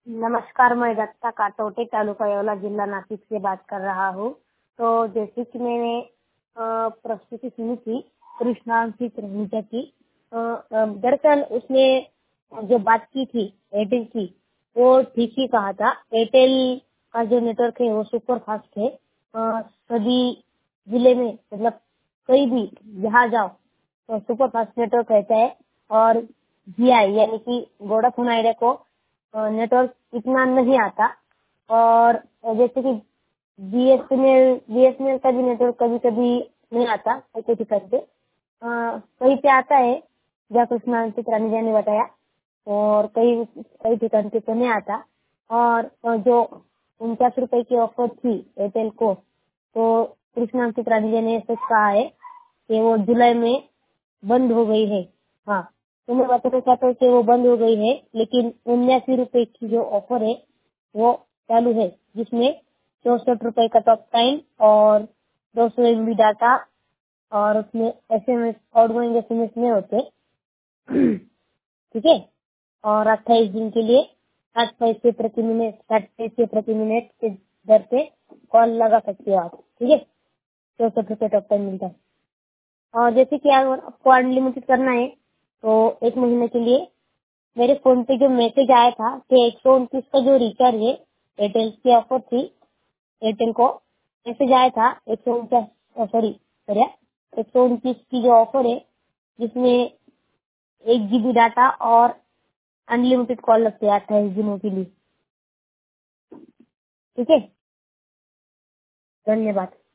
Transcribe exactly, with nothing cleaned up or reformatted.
नमस्कार, मैं दत्ता काटोटे, तालुका येवला, जिला नासिक से बात कर रहा हूँ। तो जैसे कि मैंने अ, प्रस्तुति सुनी थी कृष्णांकित रंजा की, अ, अ, दरअसल उसने जो बात की थी एयरटेल की, वो ठीक ही कहा था। एयरटेल का जो नेटवर्क है वो सुपर फास्ट है। अ, सभी जिले में मतलब कहीं भी जहाँ जाओ तो सुपर फास्ट नेटवर्क रहता है। और जीआई यानी कि वोडाफोन आइडिया को नेटवर्क इतना नहीं आता। और जैसे कि बीएसएनएल बीएसएनएल का भी नेटवर्क कभी कभी नहीं आता, कई ठिकान पे अ, कहीं पे आता है, जहाँ कृष्णांकित रानीजा ने बताया, और कई कई ठिकान पे तो नहीं आता। और अ, जो उनचास रुपए की ऑफर थी एयरटेल को, तो कृष्णांकित रानीजा ने सच कहा है कि वो जुलाई में बंद हो गई है। हाँ, तो मैं बताना चाहता हूँ कि वो बंद हो गई है, लेकिन उन्यासी रुपए की जो ऑफर है वो चालू है, जिसमें चौसठ रुपए का टॉक टाइम और दो सौ एमबी डाटा, और उसमें एसएमएस आउटगोइंग एसएमएस नहीं होते। ठीक है। और अट्ठाईस दिन के लिए साठ पैसे प्रति मिनट साठ पैसे प्रति मिनट के दर से कॉल लगा सकते हो आप। ठीक है, चौसठ रुपए टॉक टाइम मिलता है। और जैसे कि अगर आपको अनलिमिटेड करना है तो एक महीने के लिए मेरे फोन पे जो मैसेज आया था कि एक सौ उनतीस का जो रिचार्ज है, एयरटेल की ऑफर थी, एयरटेल को मैसेज आया था एक सौ उनचास सॉरी सॉरी एक सौ उनतीस की जो ऑफर है, जिसमें एक जीबी डाटा और अनलिमिटेड कॉल लगते हैं अट्ठाईस दिनों के लिए। ठीक है, धन्यवाद।